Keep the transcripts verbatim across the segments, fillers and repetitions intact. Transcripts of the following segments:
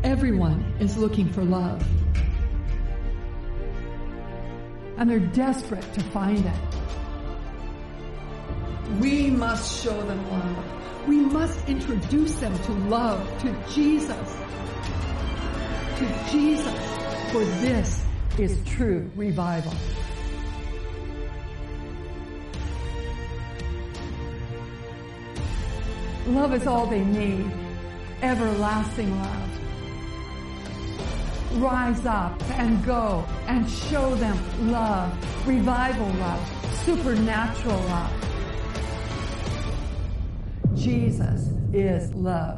Everyone is looking for love. And they're desperate to find it. We must show them love. We must introduce them to love, to Jesus. To Jesus. For this is true revival. Love is all they need. Everlasting love. Rise up and go and show them love, revival love, supernatural love. Jesus is love.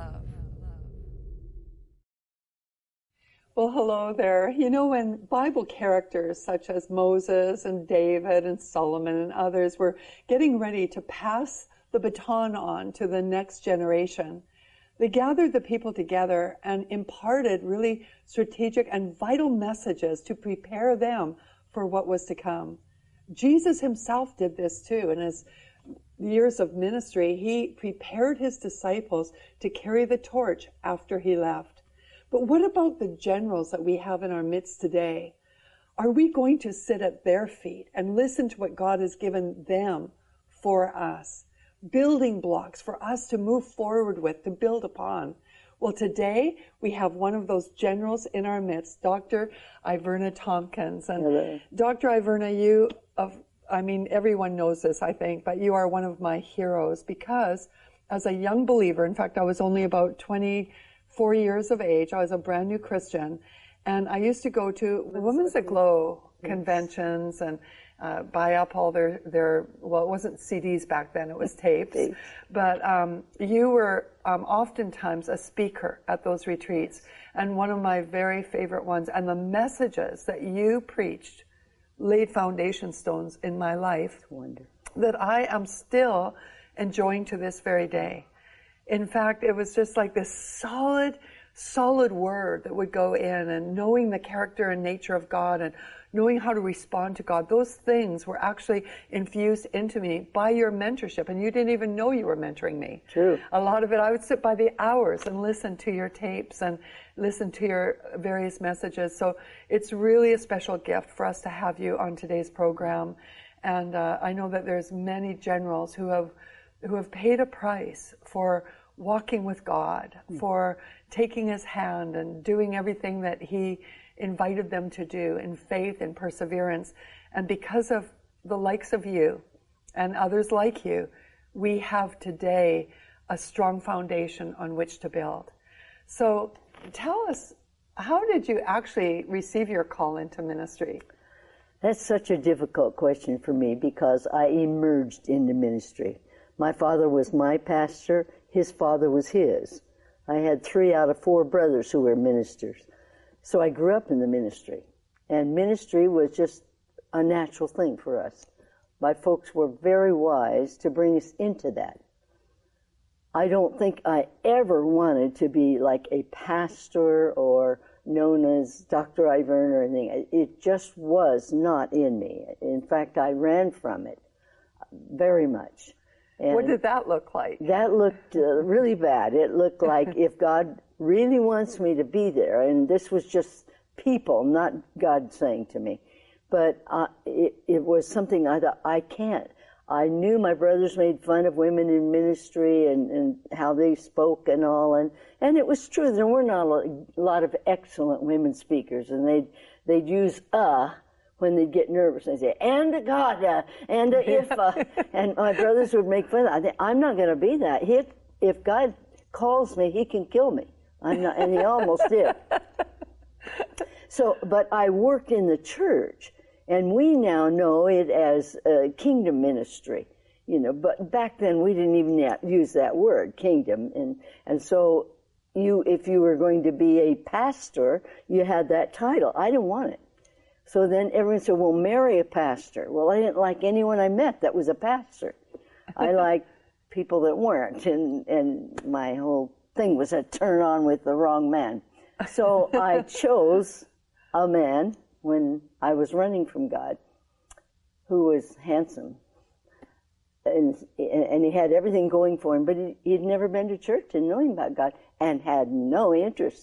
Well, hello there. You know, when Bible characters such as Moses and David and Solomon and others were getting ready to pass the baton on to the next generation, they gathered the people together and imparted really strategic and vital messages to prepare them for what was to come. Jesus himself did this too. In his years of ministry, he prepared his disciples to carry the torch after he left. But what about the generals that we have in our midst today? Are we going to sit at their feet and listen to what God has given them for us? Building blocks for us to move forward with, to build upon. Well, today we have one of those generals in our midst, Doctor Iverna Tompkins. And Hello. Doctor Iverna, you, of, I mean, everyone knows this, I think, but you are one of my heroes because as a young believer, in fact, I was only about twenty-four years of age, I was a brand new Christian, and I used to go to Women's Aglow conventions and Uh, buy up all their, their, well, it wasn't C Ds back then, it was tapes. But um, you were um, oftentimes a speaker at those retreats. And one of my very favorite ones, and the messages that you preached laid foundation stones in my life that I am still enjoying to this very day. In fact, it was just like this solid, solid word that would go in, and knowing the character and nature of God and knowing how to respond to God. Those things were actually infused into me by your mentorship, and you didn't even know you were mentoring me. True. A lot of it, I would sit by the hours and listen to your tapes and listen to your various messages. So it's really a special gift for us to have you on today's program. And uh, I know that there's many generals who have who have paid a price for walking with God, mm. for taking his hand and doing everything that he invited them to do in faith and perseverance. And because of the likes of you and others like you, we have today a strong foundation on which to build. So tell us, how did you actually receive your call into ministry? That's such a difficult question for me because I emerged into ministry. My father was my pastor, his father was his. I had three out of four brothers who were ministers. So I grew up in the ministry, and ministry was just a natural thing for us. My folks were very wise to bring us into that. I don't think I ever wanted to be like a pastor or known as Doctor Iverna or anything. It just was not in me. In fact, I ran from it very much. And what did that look like? That looked uh, really bad. It looked like if God really wants me to be there, and this was just people, not God saying to me, but uh, it, it was something I thought, I can't. I knew my brothers made fun of women in ministry and, and how they spoke and all, and, and it was true. There were not a lot of excellent women speakers, and they'd, they'd use uh when they'd get nervous. They'd say, and a God, uh, and a if, uh, and my brothers would make fun of it. I'm not going to be that. He, if God calls me, he can kill me. I'm not, and he almost did. So, but I worked in the church, and we now know it as uh, kingdom ministry, you know, but back then we didn't even use that word, kingdom, and, and so you, if you were going to be a pastor, you had that title. I didn't want it. So then everyone said, well, marry a pastor. Well, I didn't like anyone I met that was a pastor. I liked people that weren't, and, and my whole thing was a turn on with the wrong man. So I chose a man when I was running from God who was handsome. And, and he had everything going for him, but he, he'd never been to church and knowing about God and had no interest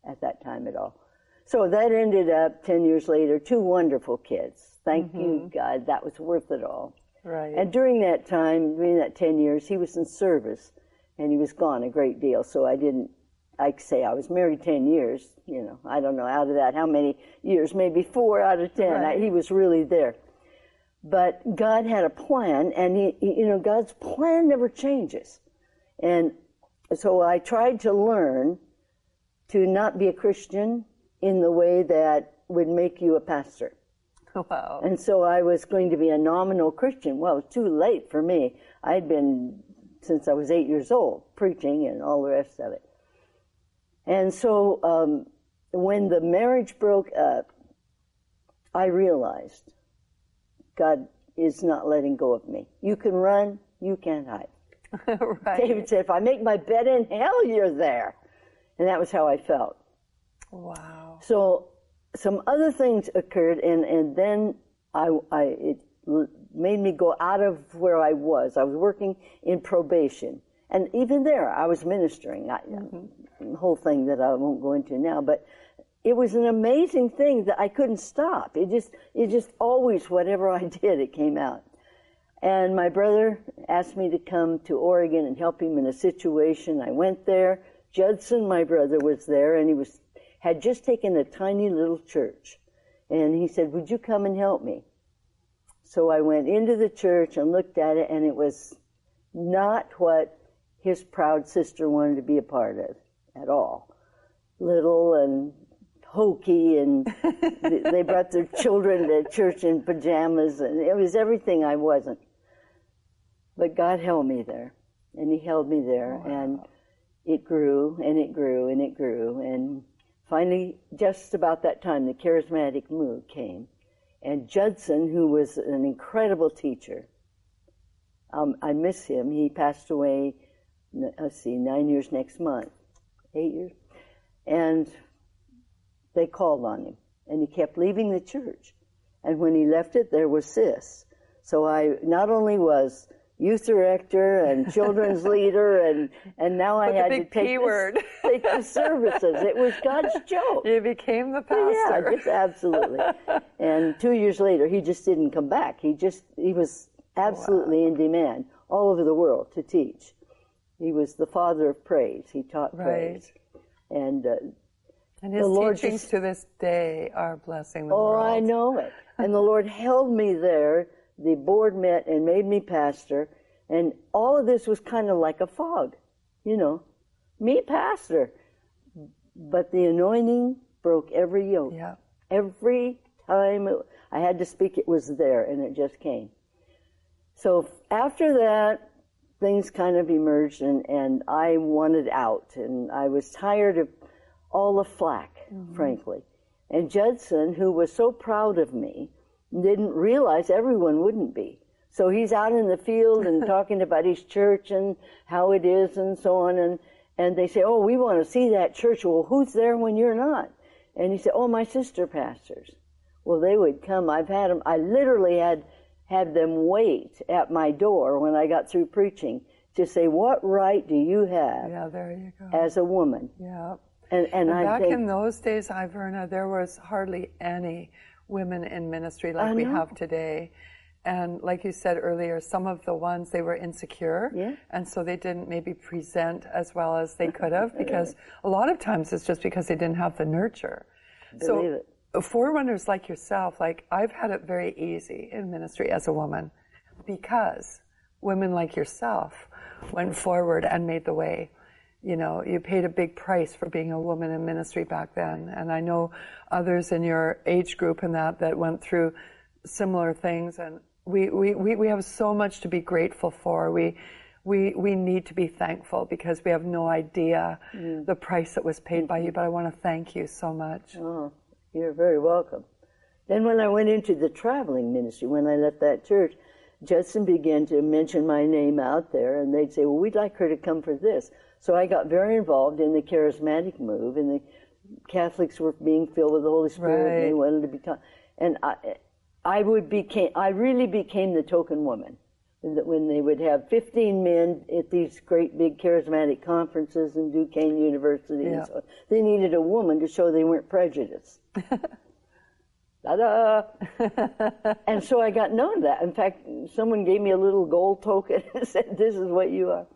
at that time at all. So that ended up ten years later, two wonderful kids. Thank mm-hmm. you, God. That was worth it all. Right. And during that time, during that ten years, he was in service, and he was gone a great deal. So I didn't, I say I was married ten years, you know, I don't know out of that how many years, maybe four out of ten. Right. I, he was really there. But God had a plan, and he, you know, God's plan never changes. And so I tried to learn to not be a Christian in the way that would make you a pastor. Wow. And so I was going to be a nominal Christian. Well, it was too late for me. I'd been, since I was eight years old, preaching and all the rest of it. And so um, when the marriage broke up, I realized God is not letting go of me. You can run, you can't hide. Right. David said, if I make my bed in hell, you're there. And that was how I felt. Wow. So some other things occurred, and, and then I, I it made me go out of where I was. I was working in probation. And even there, I was ministering. I, mm-hmm. The whole thing that I won't go into now, but it was an amazing thing that I couldn't stop. It just, it just always, whatever I did, it came out. And my brother asked me to come to Oregon and help him in a situation. I went there. Judson, my brother, was there, and he was had just taken a tiny little church. And he said, would you come and help me? So I went into the church and looked at it, and it was not what his proud sister wanted to be a part of at all. Little and hokey, and they brought their children to church in pajamas, and it was everything I wasn't. But God held me there, and he held me there, wow. and it grew, and it grew, and it grew, and finally, just about that time, the charismatic move came, and Judson, who was an incredible teacher, um, I miss him. He passed away, let's see, nine years next month, eight years, and they called on him, and he kept leaving the church, and when he left it, there was this. So I not only was youth director and children's leader, and and now I had to take the, take the services. It was God's joke. You became the pastor. Yeah, just absolutely. And two years later, he just didn't come back. He just he was absolutely wow. in demand all over the world to teach. He was the father of praise. He taught right. praise, and uh, and his the Lord teachings just, to this day are blessing the oh, world. Oh, I know it. And the Lord held me there. The board met and made me pastor, and all of this was kind of like a fog, you know, me pastor. But the anointing broke every yoke. Yeah. Every time it, I had to speak, it was there, and it just came. So after that, things kind of emerged, and, and I wanted out, and I was tired of all the flack, mm-hmm. frankly. And Judson, who was so proud of me, didn't realize everyone wouldn't be. So he's out in the field and talking about his church and how it is and so on. And, and they say, oh, we want to see that church. Well, who's there when you're not? And he said, oh, my sister pastors. Well, they would come. I've had them, I literally had, had them wait at my door when I got through preaching to say, what right do you have yeah, there you go. as a woman? Yeah. And, and, and I back think, in those days, Iverna, there was hardly any women in ministry like we have today. And like you said earlier, some of the ones, they were insecure. Yeah. And so they didn't maybe present as well as they could have, because a lot of times it's just because they didn't have the nurture. Believe so it. forerunners like yourself, like I've had it very easy in ministry as a woman, because women like yourself went forward and made the way. You know, you paid a big price for being a woman in ministry back then. And I know others in your age group and that, that went through similar things. And we, we, we, we have so much to be grateful for. We, we, we need to be thankful, because we have no idea mm. the price that was paid by you. But I want to thank you so much. Oh, you're very welcome. Then when I went into the traveling ministry, when I left that church, Judson began to mention my name out there, and they'd say, well, we'd like her to come for this. So I got very involved in the charismatic move, and the Catholics were being filled with the Holy Spirit, right. and they wanted to become, and I, I would became, I really became the token woman, that when they would have fifteen men at these great big charismatic conferences in Duquesne University, Yeah. and so on, they needed a woman to show they weren't prejudiced. Ta-da! And so I got known that. In fact, someone gave me a little gold token and said, "This is what you are."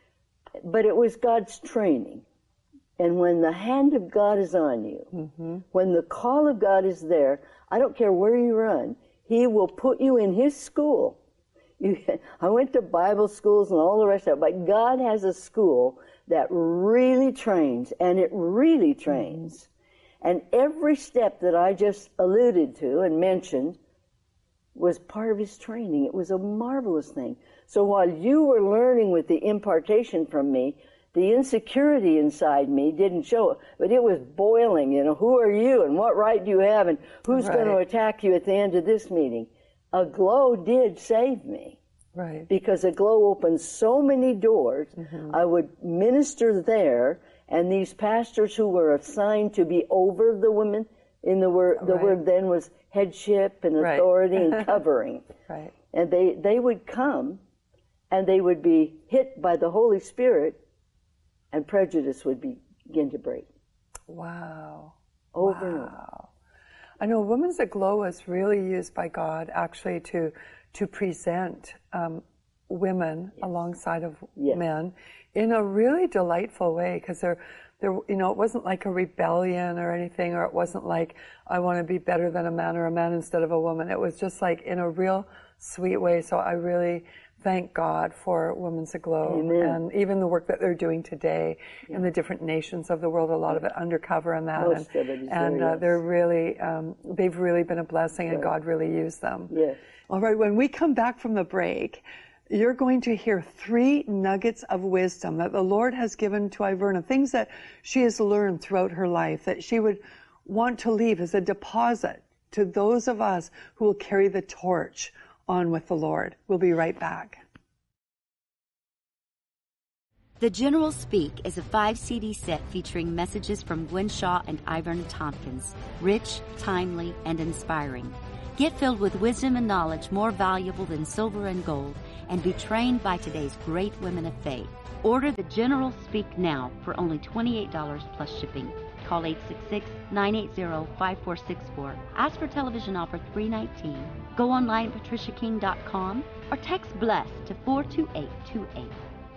But it was God's training. And when the hand of God is on you, mm-hmm. when the call of God is there, I don't care where you run, He will put you in His school. You, I went to Bible schools and all the rest of it, but God has a school that really trains, and it really trains. Mm-hmm. And every step that I just alluded to and mentioned was part of His training. It was a marvelous thing. So while you were learning with the impartation from me, the insecurity inside me didn't show it, but it was boiling. You know, who are you and what right do you have and who's right. going to attack you at the end of this meeting? A glow did save me. Right. Because a glow opened so many doors. Mm-hmm. I would minister there, and these pastors who were assigned to be over the women, in the word, the right. word then was headship and authority right. and covering. Right. And they, they would come, and they would be hit by the Holy Spirit, and prejudice would be, begin to break. Wow. Over wow. and over. I know Women's Aglow is really used by God actually to to present um, women yes. alongside of yes. men in a really delightful way, because they're, they're, you know, it wasn't like a rebellion or anything, or it wasn't like I want to be better than a man or a man instead of a woman. It was just like in a real sweet way. So I really thank God for Women's Aglow. Amen. And even the work that they're doing today yeah. in the different nations of the world, a lot of it undercover and that. Most and of it is and there, uh, yes. they're really, um, they've really been a blessing, right. and God really used them. Yes. All right, when we come back from the break, you're going to hear three nuggets of wisdom that the Lord has given to Iverna, things that she has learned throughout her life that she would want to leave as a deposit to those of us who will carry the torch on with the Lord. We'll be right back. The General Speak is a five C D set featuring messages from Gwen Shaw and Iverna Tompkins, rich, timely, and inspiring. Get filled with wisdom and knowledge more valuable than silver and gold, and be trained by today's great women of faith. Order the General Speak now for only twenty-eight dollars plus shipping. Call eight six six, nine eight zero, five four six four. Ask for television offer three nineteen. Go online at patricia king dot com or text BLESS to four two eight two eight.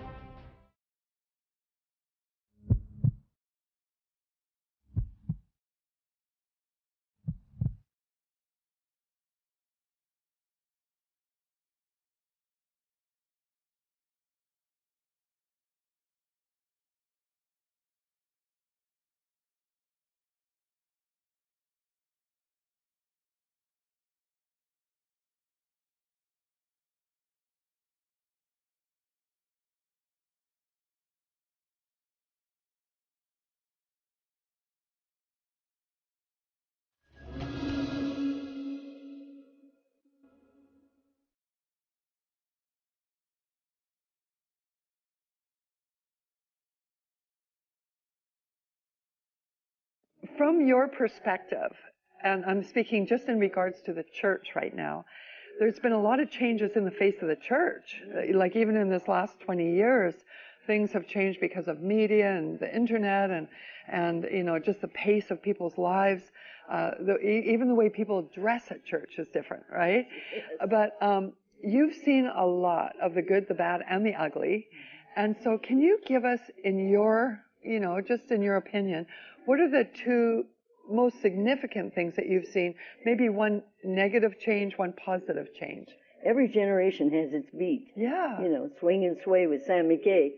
From your perspective, and I'm speaking just in regards to the church right now, there's been a lot of changes in the face of the church. Like even in this last twenty years, things have changed because of media and the internet and, and you know, just the pace of people's lives. Uh, the, even the way people dress at church is different, right? But um, you've seen a lot of the good, the bad, and the ugly. And so can you give us, in your, you know, just in your opinion, what are the two most significant things that you've seen? Maybe one negative change, one positive change. Every generation has its beat. Yeah. You know, swing and sway with Sammy Kaye.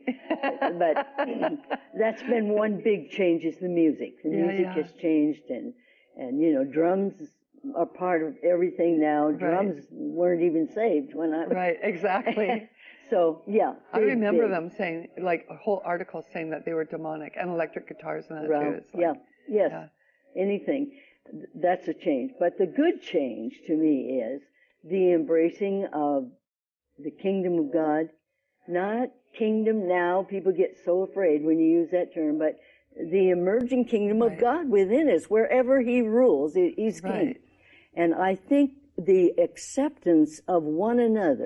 But that's been one big change is the music. The yeah, music yeah. has changed, and, and, you know, drums are part of everything now. Right. Drums weren't even saved when I... Right, exactly. So, yeah. I big, remember big. them saying, like, a whole article saying that they were demonic, and electric guitars and that right. too. It's like, yeah, yes, yeah. anything. That's a change. But the good change to me is the embracing of the kingdom of God. Not kingdom now, people get so afraid when you use that term, but the emerging kingdom right. of God within us, wherever He rules, He's king. Right. And I think the acceptance of one another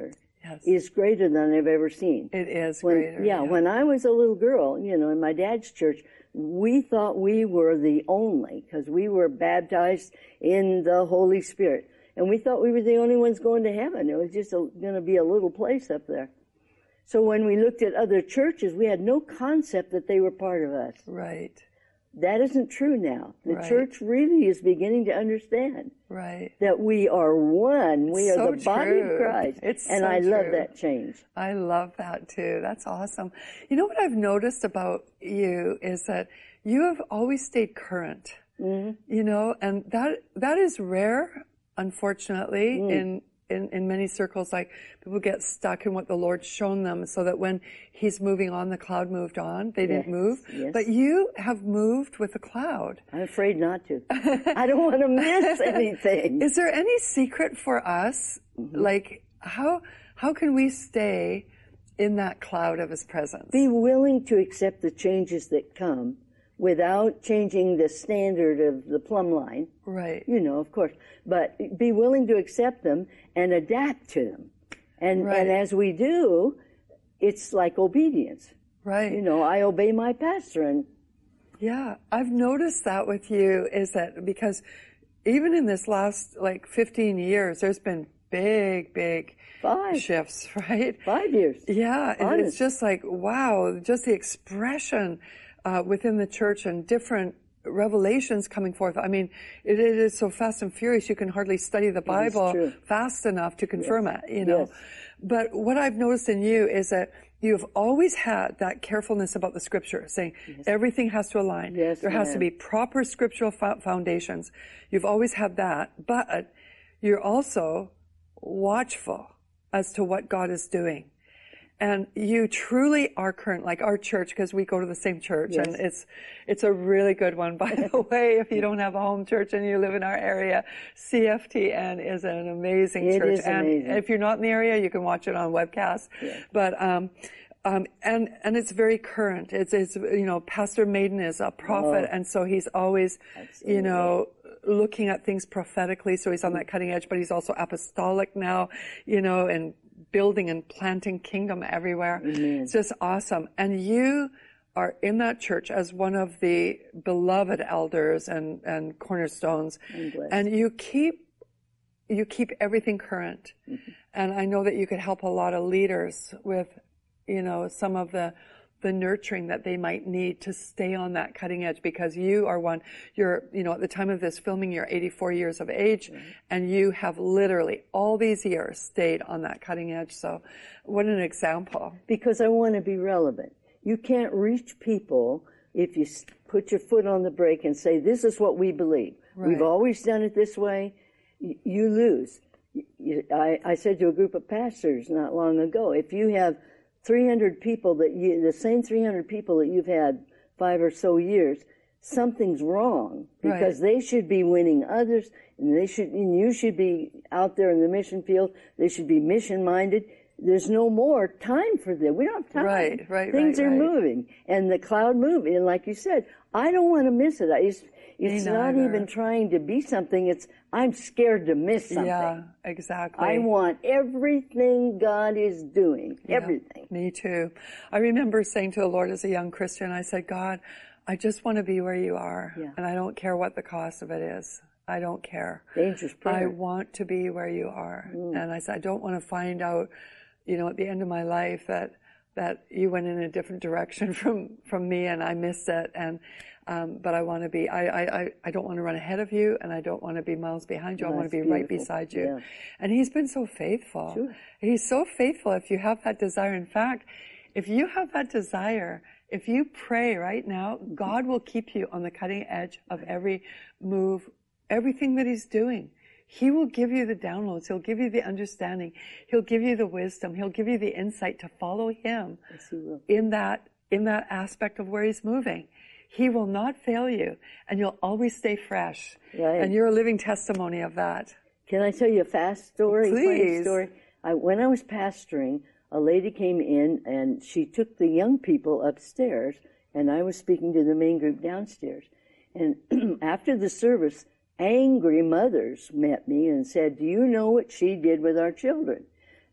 yes. is greater than I've ever seen. It is when, greater. Yeah, yeah, when I was a little girl, you know, in my dad's church, we thought we were the only, because we were baptized in the Holy Spirit. And we thought we were the only ones going to heaven. It was just going to be a little place up there. So when we looked at other churches, we had no concept that they were part of us. Right. That isn't true now. The Right. church really is beginning to understand Right. that we are one. We So are the body of true. Christ. It's and so I love true. that change. I love that too. That's awesome. You know what I've noticed about you is that you have always stayed current. Mm-hmm. You know, and that that is rare, unfortunately, mm. in, in in many circles. Like people get stuck in what the Lord's shown them, so that when He's moving on, the cloud moved on. They didn't Yes, move, yes. but you have moved with the cloud. I'm afraid not to. I don't want to miss anything. Is there any secret for us? Mm-hmm. Like how how can we stay in that cloud of His presence? Be willing to accept the changes that come without changing the standard of the plumb line. Right. You know, of course. But be willing to accept them and adapt to them. And Right. and as we do, it's like obedience. Right. You know, I obey my pastor, and Yeah, I've noticed that with you is that because even in this last like fifteen years, there's been big, big Five. shifts, right? five years. Yeah, and Honest. it's just like, wow, just the expression uh, within the church and different revelations coming forth. I mean, it, it is so fast and furious, you can hardly study the Bible true. fast enough to confirm Yes. it, you know. Yes. But what I've noticed in you is that you've always had that carefulness about the scripture, saying everything has to align. Yes, there has to ma'am. be proper scriptural fo- foundations. You've always had that, but you're also watchful as to what God is doing. And you truly are current, like our church, because we go to the same church, Yes. and it's it's a really good one. By the way, if you don't have a home church and you live in our area, C F T N is an amazing It church. is and amazing. if you're not in the area, you can watch it on webcast. Yeah. But um, um, and and it's very current. It's it's you know, Pastor Maiden is a prophet, Oh. and so he's always Absolutely. you know, looking at things prophetically. So he's on that cutting edge, but he's also apostolic now, you know, and building and planting kingdom everywhere. Amen. It's just awesome. And you are in that church as one of the beloved elders and, and cornerstones. I'm blessed. And you keep, you keep everything current. Mm-hmm. And I know that you could help a lot of leaders with, you know, some of the, the nurturing that they might need to stay on that cutting edge, because you are one, you're, you know, at the time of this filming, you're eighty-four years of age, mm-hmm. and you have literally all these years stayed on that cutting edge. So what an example. Because I want to be relevant. You can't reach people if you s- put your foot on the brake and say, this is what we believe. Right. We've always done it this way. Y- you lose. Y- you- I, I said to a group of pastors not long ago, if you have three hundred people that you, the same three hundred people that you've had five or so years, something's wrong, because Right. they should be winning others, and they should, and you should be out there in the mission field. They should be mission minded. There's no more time for them. We don't have time. Right, right, Things right, are right. moving, and the cloud moving. And like you said, I don't want to miss it. I, it's it's Me not neither. even trying to be something. It's I'm scared to miss something. Yeah, exactly. I want everything God is doing. Yeah, Everything. me too. I remember saying to the Lord as a young Christian, I said, God, I just want to be where you are. Yeah. And I don't care what the cost of it is. I don't care. Dangerous prayer. I want to be where you are. Mm. And I said, I don't want to find out, you know, at the end of my life that, that you went in a different direction from, from me and I missed it. And, um, but I want to be, I, I, I- I don't want to run ahead of you, and I don't want to be miles behind you. I Oh, want to be that's right beautiful. beside you. Yeah. And he's been so faithful. Sure. He's so faithful if you have that desire. In fact, if you have that desire, if you pray right now, God will keep you on the cutting edge of every move, everything that he's doing. He will give you the downloads. He'll give you the understanding. He'll give you the wisdom. He'll give you the insight to follow him Yes, he will. in that, in that aspect of where he's moving. He will not fail you, and you'll always stay fresh. Right. And you're a living testimony of that. Can I tell you a fast story? Please. Funny story. I, when I was pastoring, a lady came in and she took the young people upstairs, and I was speaking to the main group downstairs. And after the service, angry mothers met me and said, "Do you know what she did with our children?"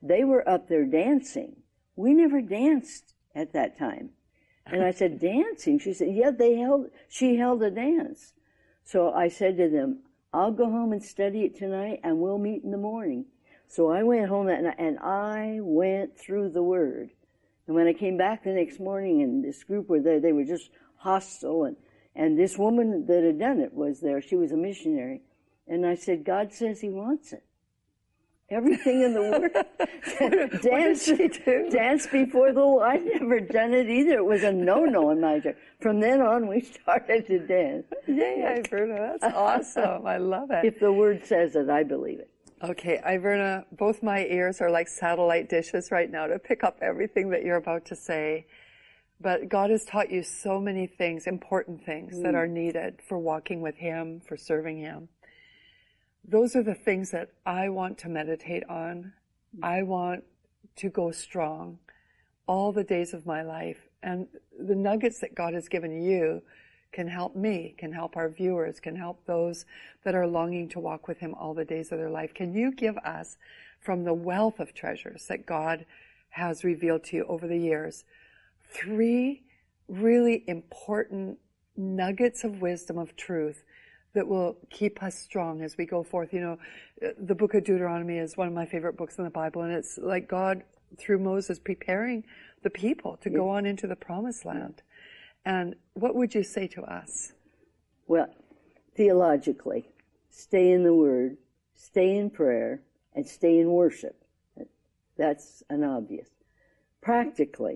they were up there dancing. We never danced at that time. And I said, dancing? She said, yeah, they held, she held a dance. So I said to them, I'll go home and study it tonight, and we'll meet in the morning. So I went home that night, and I went through the Word. And when I came back the next morning, and this group were there, they were just hostile, and, and this woman that had done it was there. She was a missionary. And I said, God says he wants it. Everything in the Word. dance, dance before the Lord. I'd never done it either. It was a no-no in my church. From then on, we started to dance. Yay, Iverna, that's awesome. I love it. If the Word says it, I believe it. Okay, Iverna, both my ears are like satellite dishes right now to pick up everything that you're about to say. But God has taught you so many things, important things, mm. that are needed for walking with Him, for serving Him. Those are the things that I want to meditate on. I want to go strong all the days of my life. And the nuggets that God has given you can help me, can help our viewers, can help those that are longing to walk with Him all the days of their life. Can you give us, from the wealth of treasures that God has revealed to you over the years, three really important nuggets of wisdom, of truth, that will keep us strong as we go forth? You know, the book of Deuteronomy is one of my favorite books in the Bible, and it's like God, through Moses, preparing the people to yeah. go on into the promised land. And what would you say to us? Well, theologically, stay in the Word, stay in prayer, and stay in worship. That's an obvious. Practically,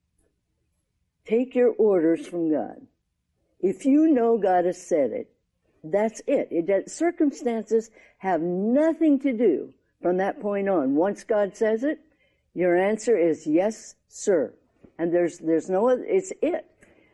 take your orders from God. If you know God has said it, that's it. It does, circumstances have nothing to do from that point on. Once God says it, your answer is yes, sir. And there's there's no other, it's it.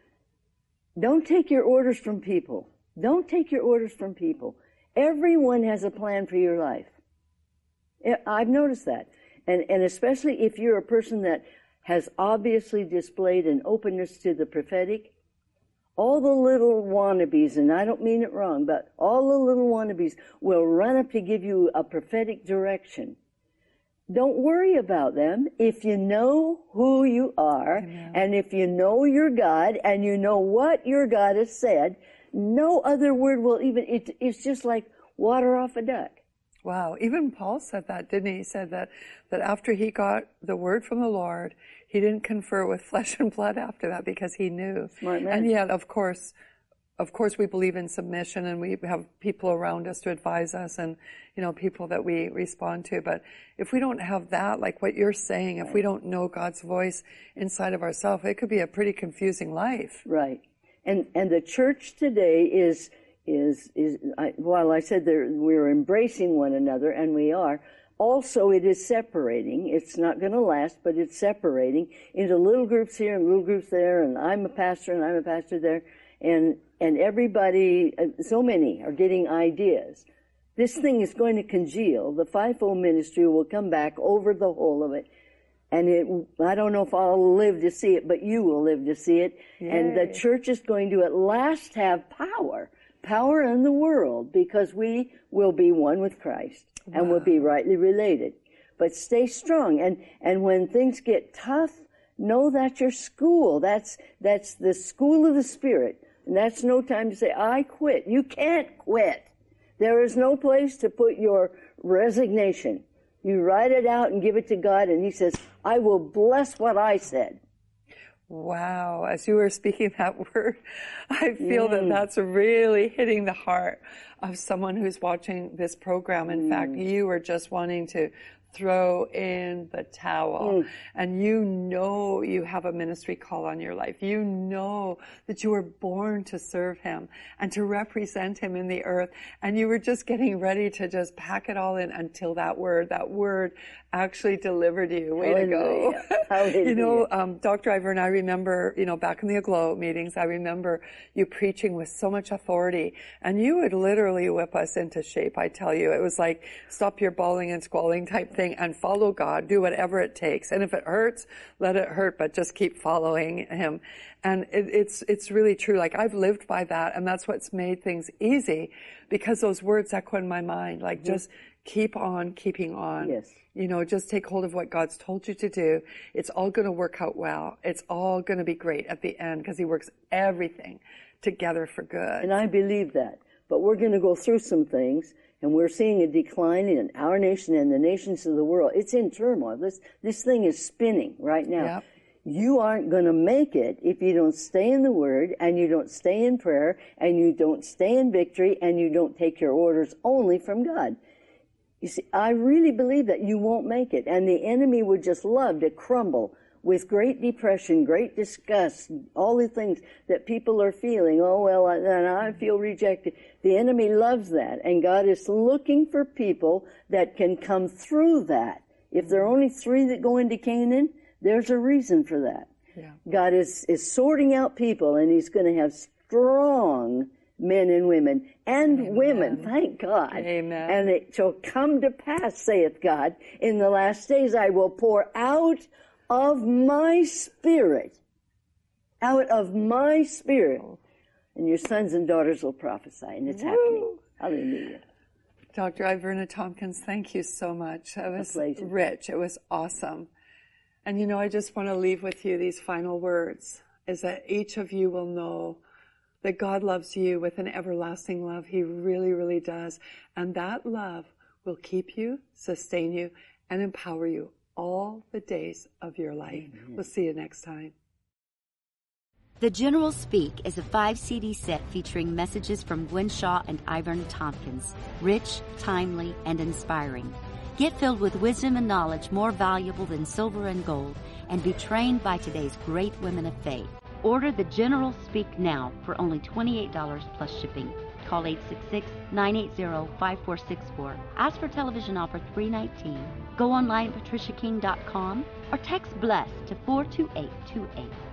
Don't take your orders from people. Don't take your orders from people. Everyone has a plan for your life. I've noticed that. And, and especially if you're a person that has obviously displayed an openness to the prophetic, all the little wannabes, and I don't mean it wrong, but all the little wannabes will run up to give you a prophetic direction. Don't worry about them. If you know who you are, Amen. And if you know your God, and you know what your God has said, no other word will even, it, it's just like water off a duck. Wow. Even Paul said that, didn't he? He said that, that after he got the word from the Lord, he didn't confer with flesh and blood after that, because he knew. Smart man. And yet, of course, of course, we believe in submission, and we have people around us to advise us, and, you know, people that we respond to. But if we don't have that, like what you're saying, if we don't know God's voice inside of ourselves, it could be a pretty confusing life. Right. And, and the church today is, is, is, I, while I said there, we're embracing one another, and we are, also it is separating. It's not going to last, but it's separating into little groups here and little groups there, and I'm a pastor and I'm a pastor there, and, and everybody, so many are getting ideas. This thing is going to congeal. The fivefold ministry will come back over the whole of it. And it, I don't know if I'll live to see it, but you will live to see it. Yay. And the church is going to at last have power, power in the world, because we will be one with Christ. Wow. And will be rightly related. But stay strong. And, and when things get tough, know that's your school. That's, that's the school of the Spirit. And that's no time to say, I quit. You can't quit. There is no place to put your resignation. You write it out and give it to God, and He says, I will bless what I said. Wow. As you were speaking that word, I feel mm. that that's really hitting the heart of someone who's watching this program. In mm. fact, you are just wanting to throw in the towel. Mm. And you know you have a ministry call on your life. You know that you were born to serve Him and to represent Him in the earth. And you were just getting ready to just pack it all in until that word, that word actually delivered you. Way Hallelujah. to go. You know, Hallelujah. um, Doctor Ivern, I remember, you know, back in the Aglow meetings, I remember you preaching with so much authority, and you would literally whip us into shape, I tell you. It was like, stop your bawling and squalling type thing and follow God. Do whatever it takes. And if it hurts, let it hurt, but just keep following Him. And it, it's, it's really true. Like, I've lived by that, and that's what's made things easy, because those words echo in my mind. Like, mm-hmm. just keep on keeping on. Yes. You know, just take hold of what God's told you to do. It's all going to work out well. It's all going to be great at the end because he works everything together for good. And I believe that. But we're going to go through some things, and we're seeing a decline in our nation and the nations of the world. It's in turmoil. This, this thing is spinning right now. Yep. You aren't going to make it if you don't stay in the Word, and you don't stay in prayer, and you don't stay in victory, and you don't take your orders only from God. You see, I really believe that you won't make it, and the enemy would just love to crumble with great depression, great disgust, all the things that people are feeling. Oh, well, I, and I feel rejected. The enemy loves that, and God is looking for people that can come through that. If there are only three that go into Canaan, there's a reason for that. Yeah. God is, is sorting out people, and he's going to have strong men and women, and Amen. Women, thank God. Amen. And it shall come to pass, saith God, in the last days I will pour out of my Spirit, out of my Spirit, and your sons and daughters will prophesy, and it's Woo. happening. Hallelujah. Doctor Iverna Tompkins, thank you so much. It was pleasure. rich. It was awesome. And you know, I just want to leave with you these final words, is that each of you will know that God loves you with an everlasting love. He really, really does. And that love will keep you, sustain you, and empower you all the days of your life. Amen. We'll see you next time. The General Speak is a five C D set featuring messages from Gwen Shaw and Iverna Tompkins, rich, timely, and inspiring. Get filled with wisdom and knowledge more valuable than silver and gold, and be trained by today's great women of faith. Order the General Speak now for only twenty-eight dollars plus shipping. Call eight six six, nine eight zero, five four six four. Ask for television offer three nineteen. Go online at patricia king dot com or text BLESS to four two eight two eight.